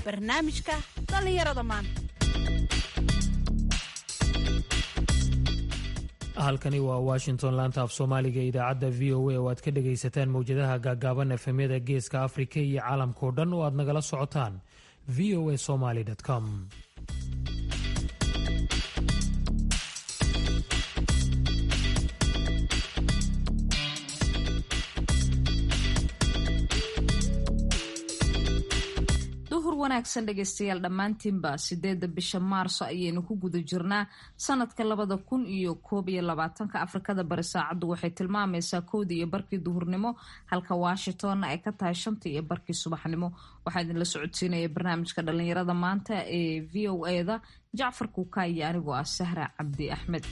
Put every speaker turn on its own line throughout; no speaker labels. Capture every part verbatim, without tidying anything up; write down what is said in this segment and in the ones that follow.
barnaamijka dhallinyarada maanta.
halkani waa washington, laanta af soomaaliga idaacadda v o a oo aad ka dhagaysataan mawjadaha gaagaaban efemyada geeska afrika iyo caalamkao dhan oo aad nagala socotaan v o a somaly com.
wanaagsan dhegaystayaal dhammaantiinba sideedda bisha maarso ayaynu ku guda jirnaa sanadka labada kun iyo koob iyo labaatanka. afrikada bari saacaddu waxay tilmaamaysaa kowdii iyo barkii duhurnimo, halka washingtonna ay ka tahay shantii iyo barkii subaxnimo. waxaa idinla socodsiinaya barnaamijka dhallinyarada maanta ee v o a da jacfar kuuka iyo anigoo ah sahra cabdi axmed.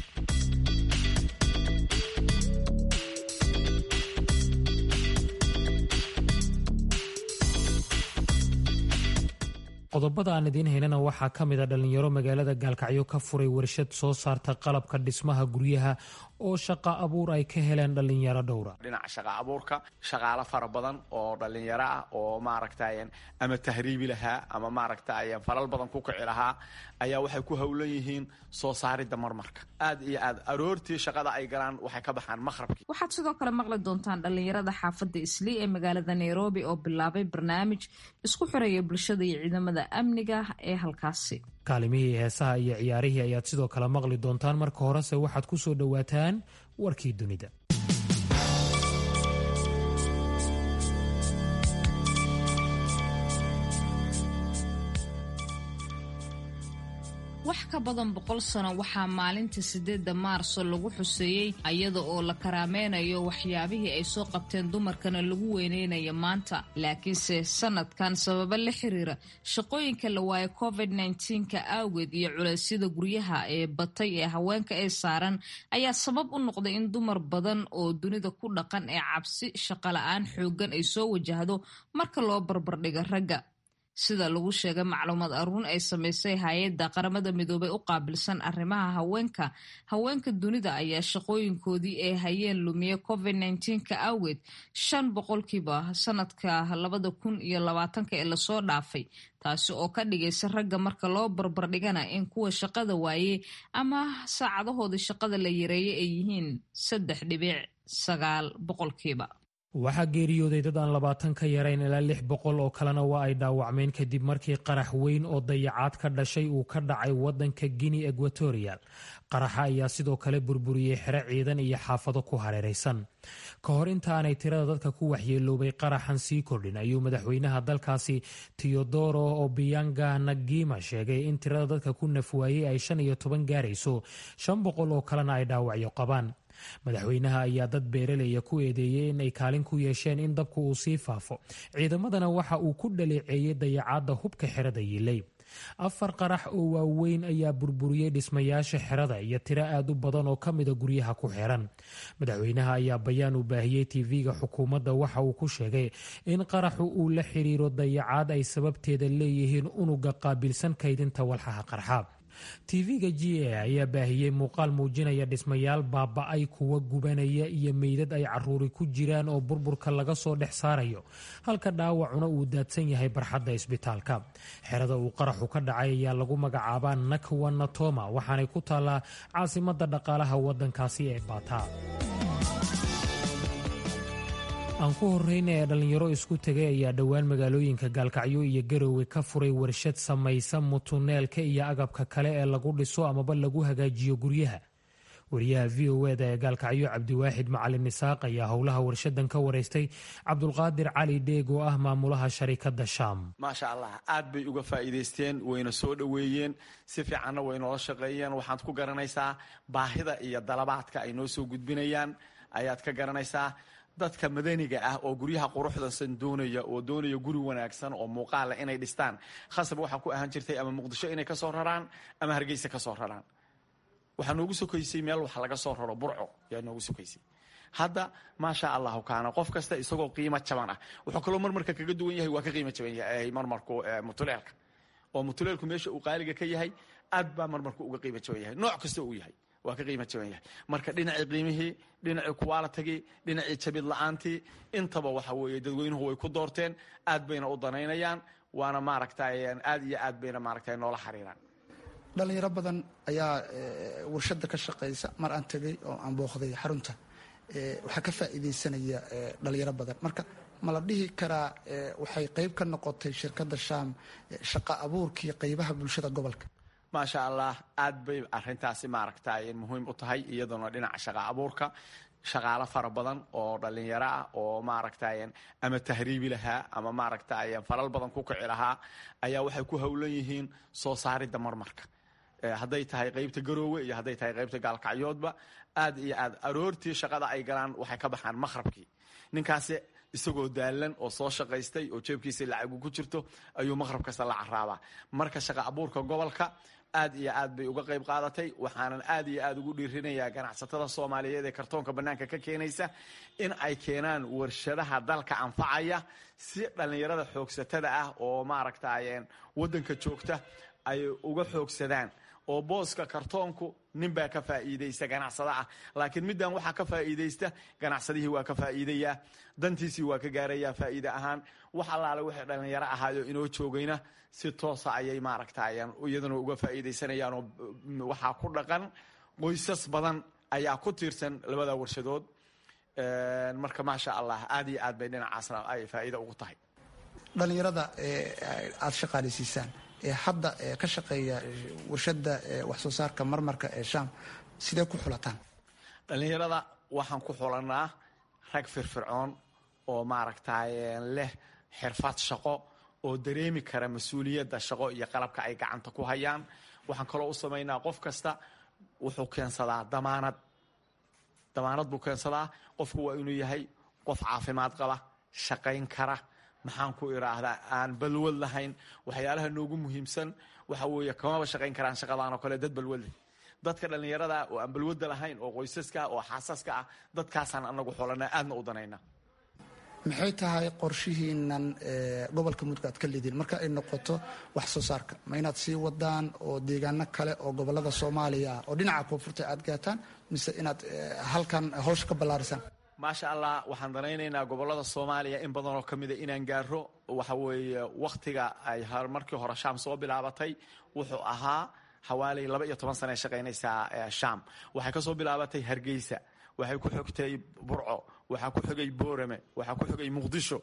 qodobada aan idiin haynana waxaa ka mid a dhallinyaro magaalada gaalkacyo ka furay warshad soo saarta qalabka dhismaha guryaha oo shaqa abuur ay ka heleen dhallinyaro dhowra.
dhinaca shaqa abuurka shaqaalo fara badan oo dhallinyaro ah oo maaragtay ama tahriibi lahaa ama maaragtay falal badan ku kici lahaa ayaa waxay ku howlan yihiin soo saaridda marmarka. aad iyo aad aroortii shaqada ay galaan waxay ka baxaan maqrabkii.
waxaad sidoo kale maqli doontaan dhallinyarada xaafadda islii ee magaalada nairobi oo bilaabay barnaamij isku xiraya bulshada iyo ciidamada amniga ee halkaasi.
kaalimihii heesaha iyo ciyaarihii ayaad sidoo kale maqli doontaan. marka horese waxaad ku soo dhowaataan warkii dunida.
wax ka badan boqol sano waxaa maalinta sideedda maarso lagu xuseeyey iyada oo la karaameynayo waxyaabihii ay soo qabteen dumarkana lagu weyneynayo maanta. laakiinse sanadkan sababo la xiriira shaqooyinka la waayo covid nneteen-ka awgeed iyo culeysyada guryaha ee batay ee haweenka ee saaran ayaa sabab u noqday in dumar badan oo dunida ku dhaqan ee cabsi shaqola-aan xoogan ay soo wajahdo marka loo barbardhiga ragga. sida lagu sheegay macluumaad aruun ay samaysay hay-adda qaramada midoobay u qaabilsan arrimaha haweenka haweenka dunida ayaa shaqooyinkoodii ee hayeen lumiye covid nneteen-ka awgeed shan boqolkiiba sanadka labada kun iyo labaatanka ee lasoo dhaafay, taasi oo ka dhigaysa ragga marka loo barbardhigana in kuwa shaqada waayey ama saacadahooda shaqada la yareeyay ay yihiin saddex dhibic sagaal boqolkiiba.
waxaa geeriyooday dad aan labaatan ka yarayn ilaa lix boqol oo kalena waa ay dhaawacmeen kadib markii qarax weyn oo dayacaad ka dhashay uu ka dhacay wadanka guinea equatorial. qaraxa ayaa sidoo kale burburiyey xero ciidan iyo xaafado ku hareeraysan. ka hor intaanay tirada dadka ku waxyeeloobay qaraxan sii kordhin ayuu madaxweynaha dalkaasi teodoro obianga nagima sheegay in tirada dadka ku nafwaayey ay shan iyo toban gaarayso, shan boqol oo kalena ay dhaawacyo qabaan. madaxweynaha ayaa dad beeraleya ku eedeeyey in ay kaalin ku yeesheen in dabku uu sii faafo. ciidamadana waxa uu ku dhaleeceeyey dayacaadda hubka xerada yiilay. afar qarax oo waaweyn ayaa burburiyey dhismayaasha xerada iyo tiro aad u badan oo ka mida guryaha ku xiran. madaxweynaha ayaa bayaan u baahiyey tv-ga xukuumadda waxa uu ku sheegay in qaraxu uu la xiriiro dayacaad ay sababteeda leeyihiin unuga qaabilsan kaydinta walxaha qarxa. tv-ga g a ayaa baahiyey muuqaal muujinaya dhismayaal baaba-ay, kuwa gubanaya iyo meydad ay caruuri ku jiraan oo burburka laga soo dhex saarayo, halka dhaawacuna uu daadsan yahay barxadda isbitaalka. xerada uu qaraxu ka dhacay ayaa lagu magacaabaa nakwa natoma, waxaanay ku taallaa caasimadda dhaqaalaha waddankaasi ee baataa. aan ku horreyna ee dhallinyaro isku tegay ayaa dhowaan magaalooyinka gaalkacyo iyo garowe ka furay warshad samaysa mutuneelka iyo agabka kale ee lagu dhiso amaba lagu hagaajiyo guryaha. wariyaha v o e da ee gaalkacyo cabdiwaaxid macalin isaaq ayaa howlaha warshadan ka waraystay cabdulqaadir cali dheeg oo ah maamulaha sharikadda shaam.
maasha allah, aad bay uga faa'iidaysteen, wayna soo dhoweeyeen, si fiicanna way noola shaqeeyeen. waxaad ku garanaysaa baahida iyo dalabaadka ay noo soo gudbinayaan ayaad ka garanaysaa. dadka madaniga ah oo guryaha quruxdansan doonaya oo doonaya guri wanaagsan oo muuqaala inay dhistaan, khasab waxaa ku ahaan jirtay ama muqdisho inay ka soo raraan ama hargeysa ka soo raraan. waxaa noogu sokaysay meel wax laga soo raro burco yaa noogu sokaysay. hadda maasha allahu kaana qof kasta isagoo qiimo jaban ah. wuxuu kaloo marmarka kaga duwan yahay, waa ka qiimo jaban yahay marmarku mutuleelka, oo mutuleelku meesha uu qaaliga ka yahay aad baa marmarku uga qiimo jaban yahay, nooc kasta uu yahay waa ka qiimo jaban yahay. marka dhinacii qiimihii, dhinacii kuwaalitagii, dhinacii jabid la-aantii, intaba waxa weeye dadweynuhu way ku doorteen, aad bayna u danaynayaan. waana maaragtay aad iyo aad bayna maaragtay noola xiriiraan.
dhalinyaro badan ayaa warshada ka shaqaysa. mar aan tegay oo aan booqday xarunta waxaa ka faa'iidaysanaya dhalinyaro badan. marka ma la dhihi karaa waxay qayb ka noqotay shirkadda sham shaqa abuurkii qaybaha bulshada gobolka?
maasha allah, aad bay arintaasi maaragtay muhiim u tahay, iyadoona dhinaca shaqa abuurka shaqaalo fara badan oo dhalinyaro ah oo maaragtay ama tahriibi lahaa ama maaragtay falal badan ku kici lahaa ayaa waxay ku howlan yihiin soo saaridda marmarka, hadday tahay qaybta garoowe iyo hadday tahay qaybta gaalkacyoodba. aad iyo aad aroortii shaqada ay galaan waxay ka baxaan maqrabkii. ninkaasi isagoo daalan oo soo shaqaystay oo jeebkiisa lacagu ku jirto ayuu maqrab kasta la caraabaa. marka shaqa abuurka gobolka aad iyo aad bay uga qayb qaadatay. waxaanan aad iyo aad ugu dhiirinayaa ganacsatada soomaaliyeed ee kartoonka bannaanka ka keenaysa in ay keenaan warshadaha dalka anfacaya si dhallinyarada xoogsatada ah oo maaragtay waddanka joogta ay uga xoogsadaan. oo booska kartoonku ninbaa ka faa'iidaysta ganacsada ah, laakiin middan waxaa ka faa'iidaysta ganacsadihii waa ka faa'iidayaa, dantiisii waa ka gaarayaa faa'iide ahaan. wax allaale waxay dhallinyaro ahaayo inoo joogayna si toosa ayay maaragtay iyaduna uga faa'iidaysanayaan. oo waxaa ku dhaqan qoysas badan ayaa ku tiirsan labada warshadood. marka maasha allah, aad iyo aad bay dhinacaasna ay faa'iido ugu tahay.
dhalinyarada aada shaqaaleysiisaan ee hadda ka shaqeeya warshada wax soo saarka marmarka ee sham sidee ku xulataan?
dhalinyarada waxaan ku xulanaa rag firfircoon oo maaragtay leh xirfad shaqo oo dareemi kara mas-uuliyadda shaqo iyo qalabka ay gacanta ku hayaan. waxaan kaloo u samaynaa qof kasta wuxuu keensadaa damaanad damaanad buu keensadaa. qofku waa inuu yahay qof caafimaad qaba, shaqayn kara, maxaan ku idhaahdaa aan balwad lahayn. waxyaalaha noogu muhiimsan waxa weeye kamaba shaqayn karaan shaqadaan oo kale dad balwad leh. dadka dhallinyarada oo aan balwadda lahayn oo qoysaska oo xaasaska ah dadkaasaan anagu xolanaa, aadna u danayna.
maxay tahay qorshihiinan gobolka mudug aad ka leediin marka ay noqoto wax soo saarka? ma inaad sii wadaan oo deegaano kale oo gobolada soomaaliya ah oo dhinaca koonfurta aad gaataan, mise inaad halkan hawsha ka ballaarisaan?
maasha allah, waxaan danaynaynaa gobolada soomaaliya in badan oo ka mida inaan gaaro. waxa weeye wakhtiga ay markii hore sham soo bilaabatay wuxuu ahaa xawaaley laba iyo toban sana ay shaqaynaysaa sham. waxay ka soo bilaabatay hargeysa, waxay ku xogtay burco, waxaa ku xogay boorame, waxaa ku xogay muqdisho,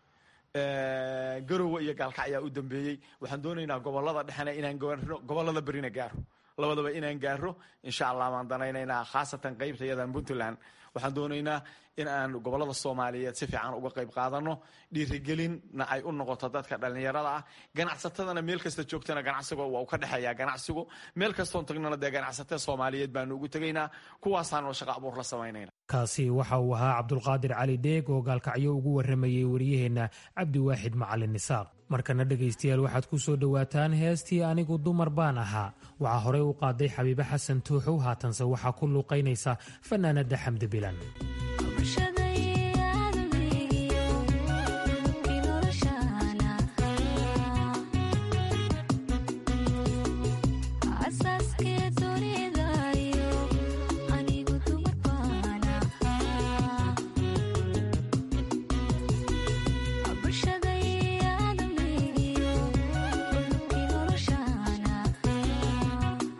garowe iyo gaalkacyaa u dambeeyey. waxaan doonaynaa gobolada dhexena inaan gaarno, gobolada berina gaaro, labadaba inaan gaaro insha allah. waan danaynaynaa khaasatan qaybta yadan puntland. waxaan doonaynaa in aan gobolada soomaaliyeed si fiican uga qayb qaadano, dhiirigelinna ay u noqoto dadka dhallinyarada ah. ganacsatadana meel kasta joogtana ganacsigo waa u ka dhexeeyaa. ganacsigu meel kastoon tagnana dee ganacsatada soomaaliyeed baanu ugu tegaynaa, kuwaasaanu shaqa abuur la samaynayna.
kaasi waxa uu ahaa cabdulqaadir cali dheeg oo gaalkacyo ugu warramayey wariyaheenna cabdiwaaxid macalin nisaaq. markana dhegaystayaal waxaad ku soo dhowaataan heestii anigu dumar baan ahaa. waxaa horey u qaaday xabiibe xasan tuuxow, haatanse waxaa ku luuqaynaysa fanaanada xamdi bilan.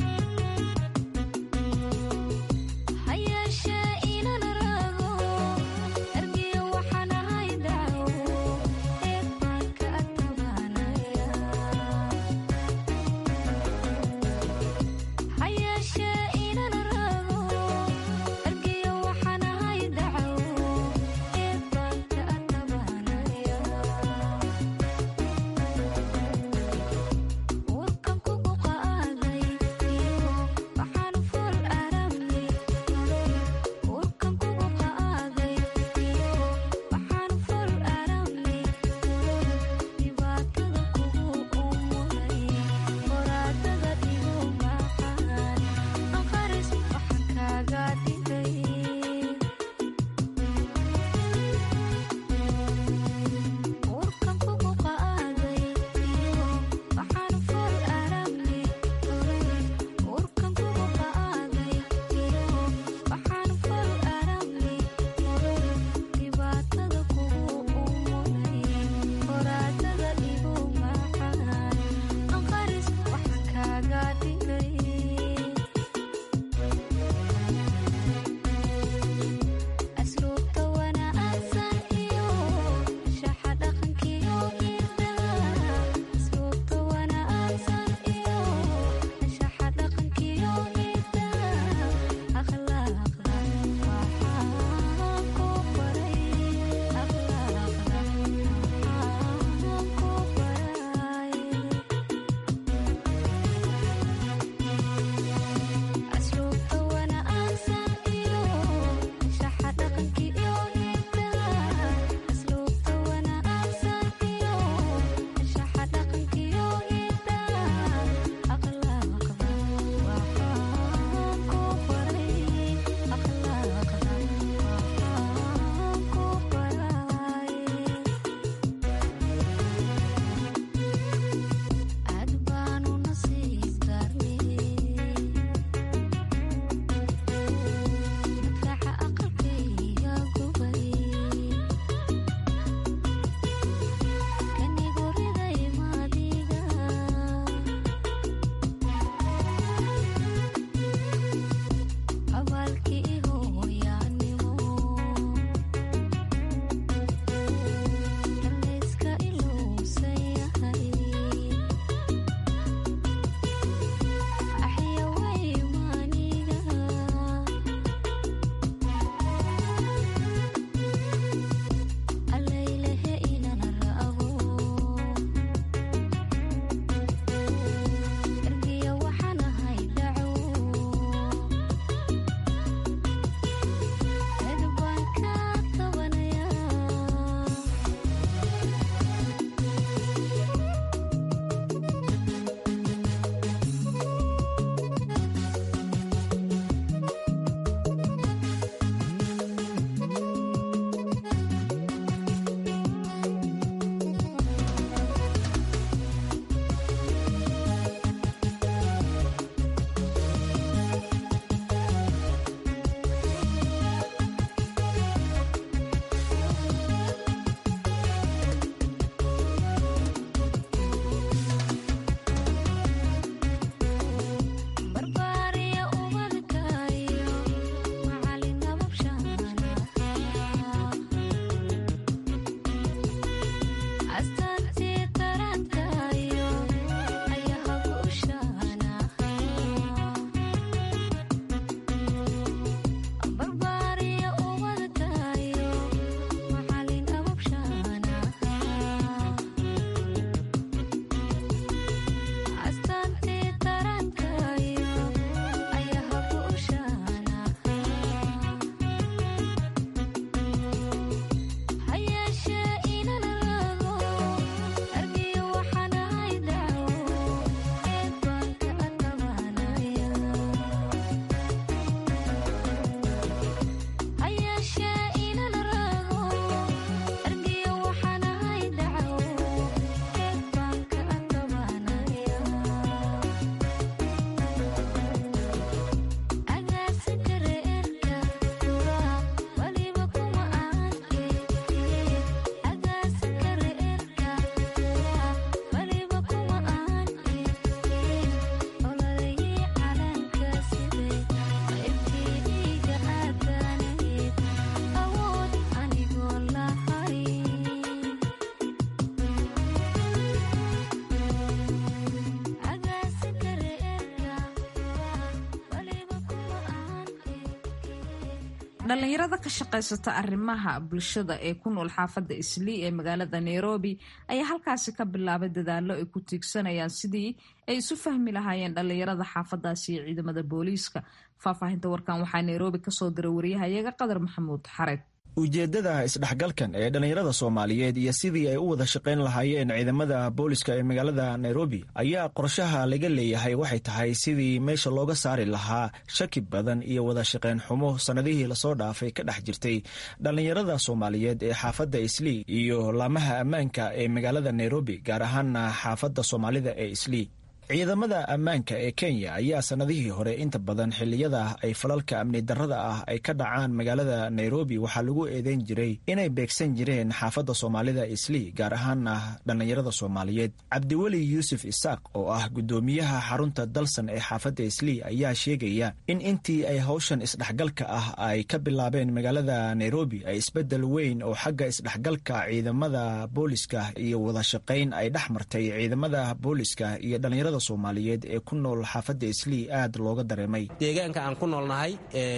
Hayasha ina narago
dhallinyarada ka shaqaysata arrimaha bulshada ee ku nool xaafadda islii ee magaalada nairobi ayaa halkaasi ka bilaabay dadaallo ay ku tiigsanayaan sidii ay isu fahmi lahaayeen dhallinyarada xaafadaasi iyo ciidamada booliiska. faahfaahinta warkan waxaa nairobi kasoo diray wariyahayaga qadar maxamuud xareed.
ujeeddada isdhexgalkan ee dhallinyarada soomaaliyeed iyo sidii ay u wada shaqayn lahaayeen ciidamada booliska ee magaalada nairobi ayaa qorshaha laga leeyahay waxay tahay sidii meesha looga saari lahaa shaki badan iyo wada shaqayn xumo sannadihii lasoo dhaafay ka dhex jirtay dhallinyarada soomaaliyeed ee xaafadda islii iyo laamaha ammaanka ee magaalada nairobi, gaar ahaana xaafadda soomaalida ee islii. ciidamada ammaanka ee kenya ayaa sannadihii hore inta badan xilliyada ay falalka amni darrada ah ay ka dhacaan magaalada nairobi waxaa lagu eedeyn jiray inay beegsan jireen xaafadda soomaalida islii, gaar ahaana dhallinyarada soomaaliyeed. cabdiweli yuusuf isaaq oo ah guddoomiyaha xarunta dalsan ee xaafadda islii ayaa sheegaya in intii ay hawshan isdhexgalka ah ay ka bilaabeen magaalada nairobi ay isbeddel weyn oo xagga isdhexgalka ciidamada booliska iyo wada shaqayn ay dhex martay ciidamada booliska iyo dhallinyarada soomaaliyeed ee ku nool xaafadda islii aad looga dareemay.
deegaanka aan ku noolnahay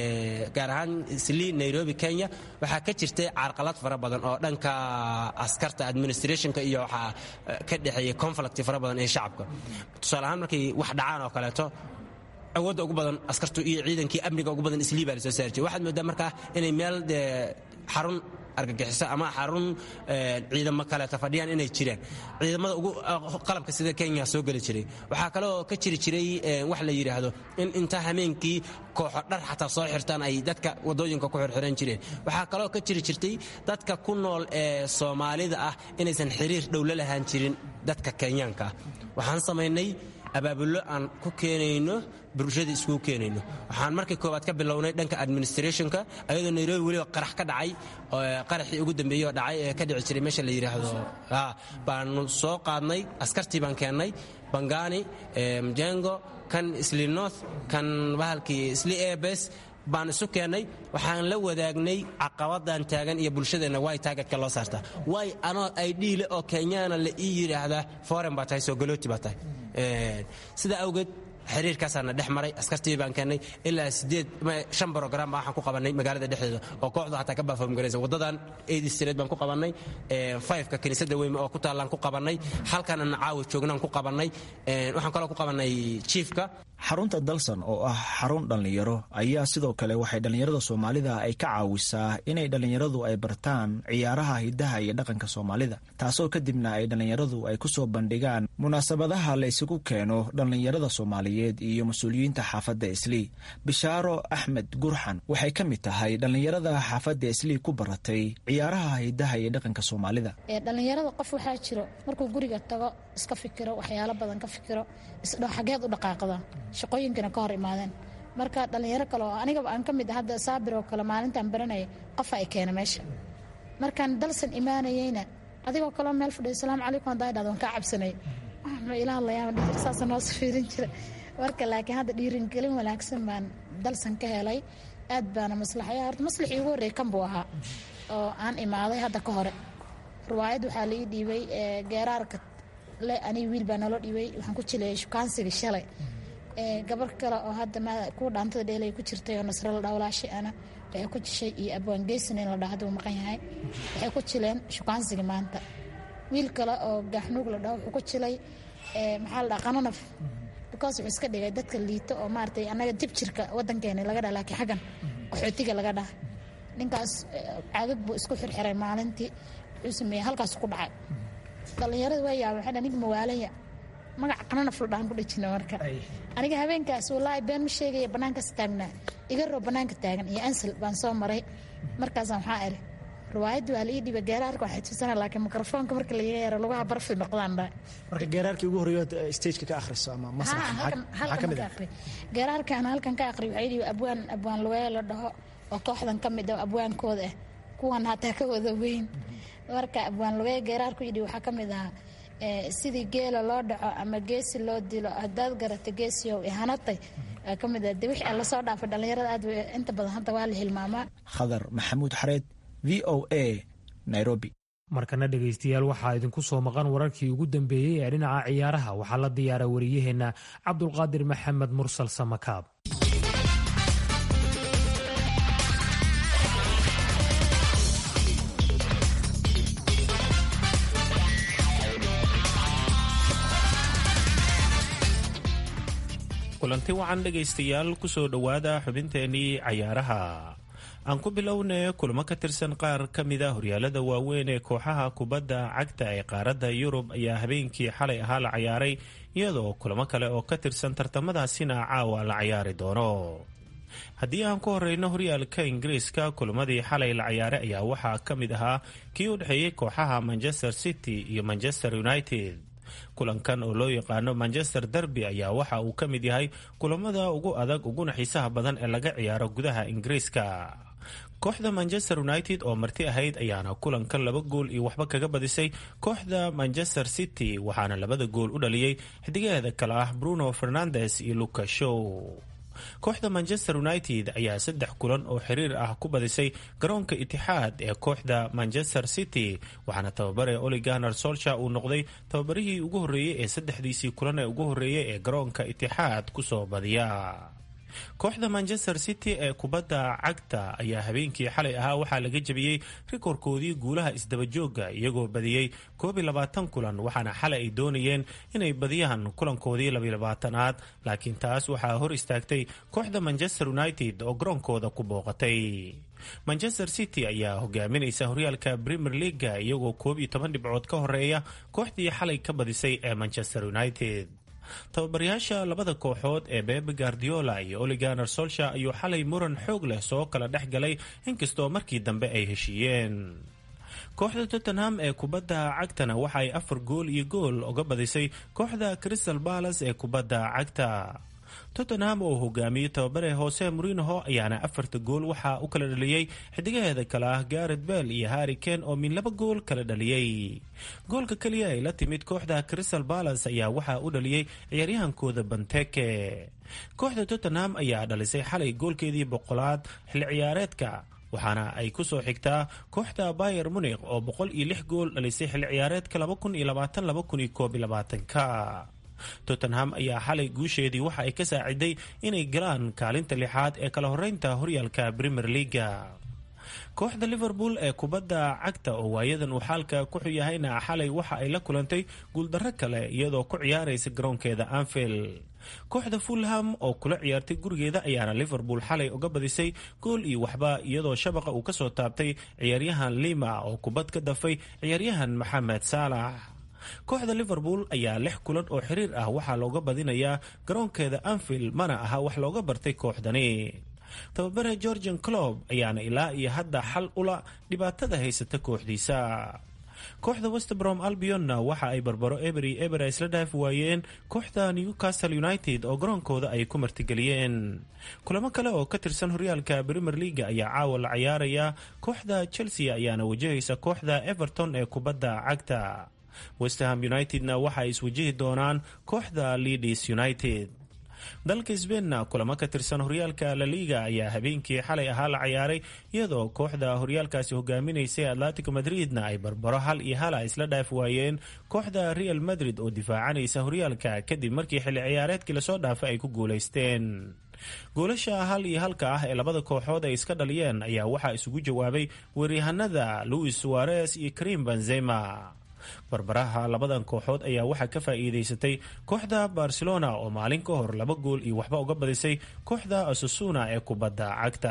gaar ahaan islii nairobi kenya waxaa ka jirtay carqalad fara badan oo dhanka askarta administrationka iyo waxaa ka dhexeeya conflict fara badan ee shacabka. tusaale ahaan markay wax dhacaan oo kaleeto awoodda ugu badan askartu iyo ciidankii amniga ugu badan islii baa lasoo saari jiray. waxaad moodaa markaa inay meel xarun argagixiso ama xarun ciidamo kaleeta fadhiyaan inay jiraan. ciidamada ugu qalabka sida kenya soo geli jiray. waxaa kaloo ka jiri jiray wax la yidhaahdo in inta hameenkii kooxo dhar xataa soo xirtaan ay dadka wadooyinka ku xirxiran jireen. waxaa kaloo ka jiri jirtay dadka ku nool ee soomaalida ah inaysan xiriir dhow la lahaan jirin dadka kenyaanka ah. waxaan samaynay abaabullo aan ku keenayno bulshada iskugu keenayno. waxaan markii koowaad ka bilownay dhanka administrationka ayadoo nairobi weliba qarax ka dhacay, qaraxii ugu dambeeyey oo dhacay ee ka dhici jiray meesha la yidhaahdo baanu soo qaadnay askartii baan keennay bangani, mjengo, kan isli north, kan bahalkii isli airbase baan isu keennay. waxaan la wadaagnay caqabadan taagan iyo bulshadeenna way taageedka loo saartaa. way anoo ay dhiile oo kenyaana la ii yidhaahdaa foreign baa tahay, soogalooti baa tahay. sidaa awgeed xiriirkaasaana dhex maray. askartii baan keennay ilaa sideed shan brogram baa waxaan ku qabannay magaalada dhexdeeda oo kooxda hataa ka baafoomgaraysa. waddadan eid street baan ku qabannay, fiveka kiniisadda weyme oo ku taallaan ku qabannay, halkan ana caawa joognaan ku qabannay. waxaan kaloo ku qabannay chiefka.
xarunta dalsan oo ah xarun dhallinyaro ayaa sidoo kale waxay dhallinyarada soomaalida ay ka caawisaa inay dhallinyaradu ay bartaan ciyaaraha hidaha iyo dhaqanka soomaalida, taasoo kadibna ay dhallinyaradu ay ku soo bandhigaan munaasabadaha la isugu keeno dhallinyarada soomaaliyeed iyo mas-uuliyiinta xaafadda islii. bishaaro axmed gurxan waxay ka mid tahay dhallinyarada xaafadda islii ku baratay ciyaaraha hidaha iyo dhaqanka soomaalida.
dhallinyarada qof waxaa jiro markuu guriga tago iska fikiro, waxyaalo badan ka fikiro, isdho xageed u dhaqaaqda, shaqooyinkana ka hor imaadeen. marka dhallinyaro kale oo anigaba aan ka mid ah hadda saabir oo kale maalintaan baranaya qof ay keena meesha. markaan dalsan imaanayeyna adigoo kaleo meel fadhiyo asalaamu calaykum haddaa idhahdo waan kaa cabsanay ma ila hadlayaa dhir saasa noo safiirin jira. marka laakiin hadda dhiiringelin wanaagsan baan dalsan ka helay. aad baana maslaxaya horta maslaxii ugu horreey kan buu ahaa oo aan imaaday hadda ka hore. riwaayad waxaa la ii dhiibay geeraarka le aniga wiil baa naloo dhiibay. waxaan ku jilayay shukaansiga shalay. gabar kale oo hadda kuwa dhaantada dheelay ku jirtay oo nasrala dhawlaashay ana waxay ku jishay iyo abwaangeysan in la dhaho hadduu maqan yahay waxay ku jileen shukaansiga maanta. wiil kale oo gaaxnuug la dhaho wuxuu ku jilay maxaa la dhaha qananaf because wuxuu iska dhigay dadka liito oo maaragtay annaga dib jirka waddankeena laga dhaha laakiin xaggan qaxootiga laga dhaha. ninkaas caagag buu isku xirxiray maalintii wuxuu sameeyey halkaas ku dhacay. dhallinyarada waa yaaba waxay dhaha ninka mawaalaya magaca qananaf la dhahan ku dhajina. marka aniga habeenkaas wallaahi been ma sheegaya bannaankaas taagnaa iga roo bannaanka taagan iyo ansal baan soo maray. markaasaan waxaa iri riwaayadda waa la ii dhiibay geeraarka waxay tusana laakiin mikrofoonka marka laga yeero lugaha barfi noqdaan dha.
marka geeraarkii ugu horreeyood stageka ka akhriso ama masrax maxaa ka mid ah?
geeraarka aan halkan ka akhriyo waxay dhiibay abwaan abwaan lugeeyo la dhaho oo kooxdan ka mid ah abwaankooda ah kuwan hataa ka wada weyn. marka abwaan lugeeyo geeraarku yidhi waxaa ka mid ah sidii geela loo dhaco ama geesi loo dilo haddaad garata geesiyow ihanatay ka mid ah de wixii la soo dhaafay dhallinyarada aad inta badan hadda waa la hilmaamaa.
khadar maxamuud xareed, v o a, nairobi.
markana dhegaystayaal waxaa idinku soo maqan wararkii ugu dambeeyey ee dhinaca ciyaaraha. waxaa la diyaara wariyaheenna cabdulqaadir maxamed mursal samakaab.
kulanti wacan dhegaystayaal kusoo dhowaada xubinteenii cayaaraha aan ku bilownay kulamo ka tirsan qaar ka mida horyaalada waaweyn ee kooxaha kubadda cagta ee qaaradda yurub ayaa habeenkii xalay ahaa la cayaaray iyadoo kulamo kale oo ka tirsan tartamadaasina caawa la cayaari doono. haddii aan ku horeyno horyaalka ingiriiska kulamadii xalay la cayaaray ayaa waxaa ka mid ahaa kii u dhexeeyey kooxaha Manchester City iyo Manchester United. kulankan oo loo yaqaano Manchester Derby ayaa waxa uu ka mid yahay kulamada ugu adag uguna xiisaha badan ee laga ciyaaro gudaha ingiriiska. kooxda Manchester United oo marti ahayd ayaana kulankan laba gool iyo waxba kaga badisay kooxda Manchester City, waxaana labada gool u dhaliyay xidigaheeda kale ah Bruno Fernandes iyo Luka Shaw. kooxda Manchester United ayaa saddex kulan oo xiriir ah ku badisay garoonka Itixaad ee kooxda Manchester City, waxaana tababare Ole Gunnar Solskjaer uu noqday tababarihii ugu horeeyay ee saddexdiisii kulan ee ugu horeeyay ee garoonka Itixaad kusoo badiya. kooxda Manchester City ee kubadda cagta ayaa habeenkii xalay ahaa waxaa laga jabiyey rikoorkoodii guulaha isdabajooga iyagoo badiyey koob iyo labaatan kulan, waxaana xalay ay doonayeen inay badiyaan kulankoodii laba iyo labaatanaad, laakiin taas waxaa hor istaagtay kooxda Manchester United oo garoonkooda ku booqatay. Manchester City ayaa hogaaminaysa horyaalka Premier League iyagoo koob iyo toban dhibcood ka horeeya kooxdii xalay ka badisay ee Manchester United. tababarayaasha labada kooxood ee Pep Guardiola iyo Ole Gunnar Solskjaer ayuu xalay muran xoog leh soo kala dhex galay inkastoo markii dambe ay heshiiyeen. kooxda Tottenham ee kubadda cagtana waxa ay afar gool iyo gool uga badisay kooxda Crystal Palace ee kubadda cagta. Tottenham oo hogaamiyey tababare Jose Mourinho ayaana afarta gool waxa uu kala dhaliyay xidigaheeda kale ah Gareth Bale iyo Harry Kane oo min laba gool kala dhaliyay. goolka kaliya ay la timid kooxda Crystal Palace ayaa waxa uu dhaliyay ciyaaryahankooda Benteke. kooxda Tottenham ayaa dhalisay xalay goolkeedii boqolaad xilli ciyaareedka, waxaana ay ku soo xigtaa kooxda Bayern Munich oo boqol iyo lix gool dhalisay xilli ciyaareedka laba kun iyo labaatan laba kun iyo koob iyo labaatan ka. Tottenham ayaa xalay guusheedii waxa ay ka saaciday inay galaan kaalinta lixaad ee kala horeynta horyaalka Premier League. kooxda Liverpool ee kubadda cagta oo waayadan uu xaalka ku xuyahayna xalay waxa ay la kulantay guuldarro kale iyadoo ku ciyaaraysa garoonkeeda Anfield. kooxda Fulham oo kula ciyaartay gurigeeda ayaana Liverpool xalay uga badisay gool iyo waxba iyadoo shabaqa uu ka soo taabtay ciyaaryahan Lima oo kubad ka dafay ciyaaryahan Mohamed Salah. kooxda Liverpool ayaa lix kulan oo xiriir ah waxaa looga badinayaa garoonkeeda Anfield, mana aha wax looga bartay kooxdani. tababare Jurgen Klopp ayaana ilaa iyo hadda xal ula dhibaatada haysata kooxdiisa. kooxda West Brom Albion waxa ay barbaro Emery Eber isla dhaaf waayeen kooxda Newcastle United oo garoonkooda ay ku martigeliyeen. kulamo kale oo ka tirsan horyaalka Premier League ayaa caawa la ciyaaraya. kooxda Chelsea ayaana wajahaysa kooxda Everton ee kubadda cagta. West Ham Unitedna waxa ay iswajihi doonaan kooxda Leeds United. dalka Spainna kulamo ka tirsan horyaalka La Liga ayaa habeenkii xalay ahaa la ciyaaray iyadoo kooxda horyaalkaasi hogaaminaysay Atletico Madridna ay barbaro hal iyo hal isla dhaaf waayeen kooxda Real Madrid oo difaacanaysa horyaalka kadib markii xilli ciyaareedkii lasoo dhaafay ay ku guuleysteen. goolasha hal iyo halka ah ee labada kooxood ay iska dhaliyeen ayaa waxaa isugu jawaabay weeryahanada Luis Suarez iyo Karim Benzema. barbaraha labadan kooxood ayaa waxaa ka faa'iidaysatay kooxda Barcelona oo maalin ka hor laba gool iyo waxba uga badisay kooxda Osasuna ee kubadda cagta.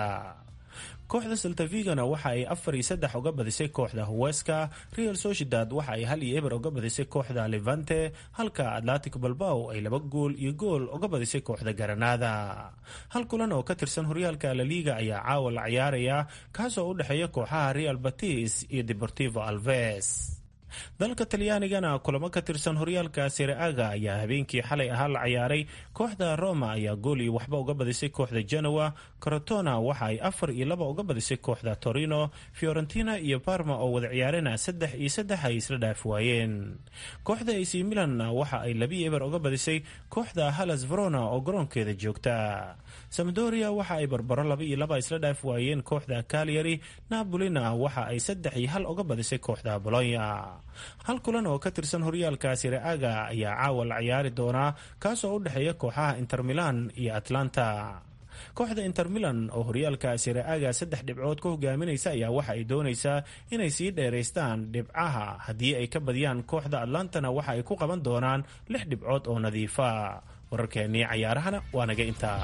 kooxda Celta Vigona waxa ay afar iyo saddex uga badisay kooxda Huesca. Real Sociedad waxa ay hal iyo eber uga badisay kooxda Levante, halka Atletico Bilbao ay laba gool iyo gool uga badisay kooxda Granada. hal kulan oo ka tirsan horyaalka La Liga ayaa caawa la ciyaaraya, kaasoo u dhexeeya kooxaha Real Betis iyo Deportivo Alaves. dalka Talyaanigana kulamo ka tirsan horyaalka Serie A ayaa habeenkii xalay ahaa la ciyaaray. kooxda Roma ayaa gool iyo waxba uga badisay kooxda Genoa. Crotona waxa ay afar iyo laba uga badisay kooxda Torino. Fiorentina iyo Parma oo wada ciyaarena saddex iyo saddex ay isla dhaaf waayeen. kooxda A C Milan waxa ay laba iyo eber uga badisay kooxda Hellas Verona oo garoonkeeda joogta. Sampdoria waxa ay barbaro laba iyo laba isla dhaaf waayeen kooxda Cagliari. Napolina waxa ay saddex iyo hal uga badisay kooxda Bologna. hal kulan oo ka tirsan horyaalka Serie A ayaa caawa la ciyaari doonaa, kaasoo u dhexeeya kooxaha Inter Milan iyo Atlanta. kooxda Inter Milan oo horyaalka Serie A saddex dhibcood ku hogaaminaysa ayaa waxa ay doonaysaa inay sii dheeraystaan dhibcaha. haddii ay ka badiyaan kooxda Atlantana waxa ay ku qaban doonaan lix dhibcood oo nadiifa. wararkeennii cayaarahana waa naga intaa.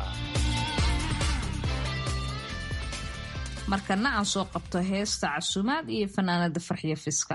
markana aan soo qabto heesta casuumaad iyo fanaanada Farxiyo Fiska.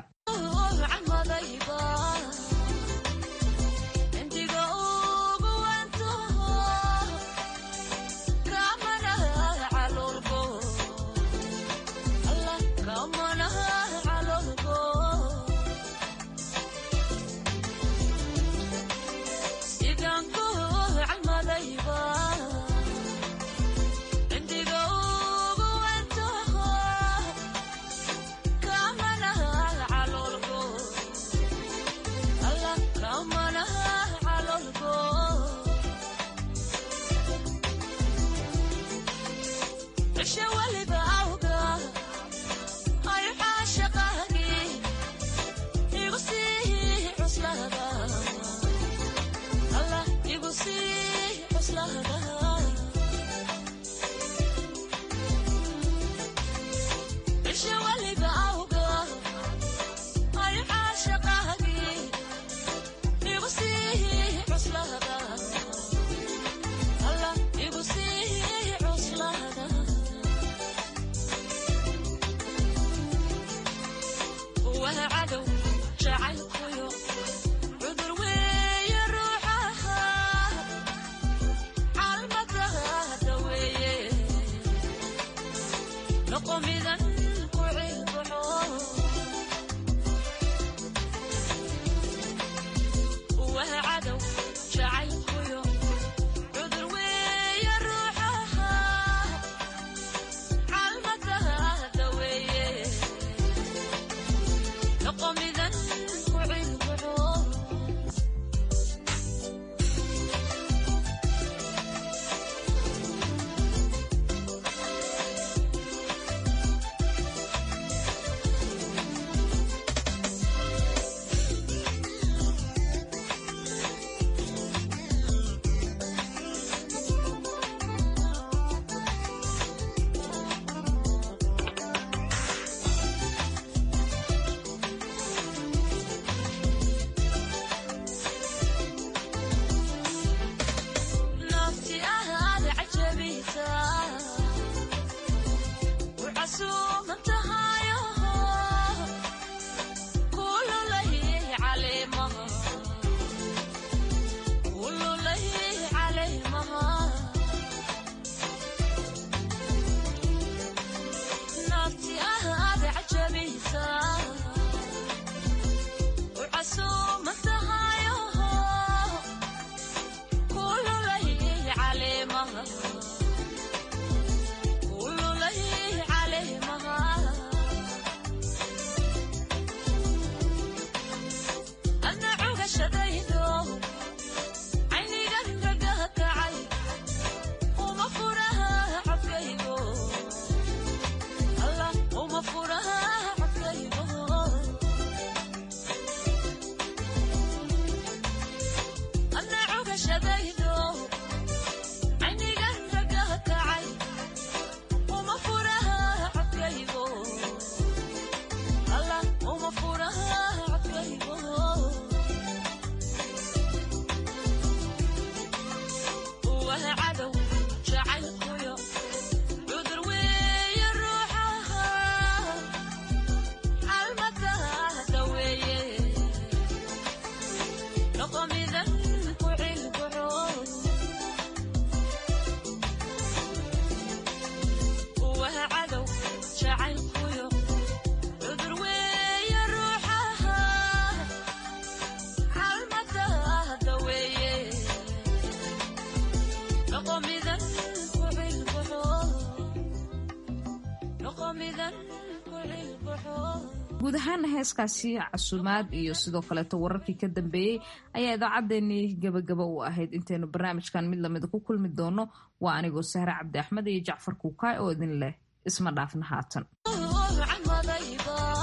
guud ahaan heeskaasi casuumaad iyo sidoo kaleeto wararkii ka dambeeyey ayaa idaacaddeenii gabagaba u ahayd intaynu barnaamijkan mid lamida ku kulmi doono waa anigoo Sahra Cabdi Axmed iyo Jacfar Kuukaay oo idin leh isma dhaafna haatan.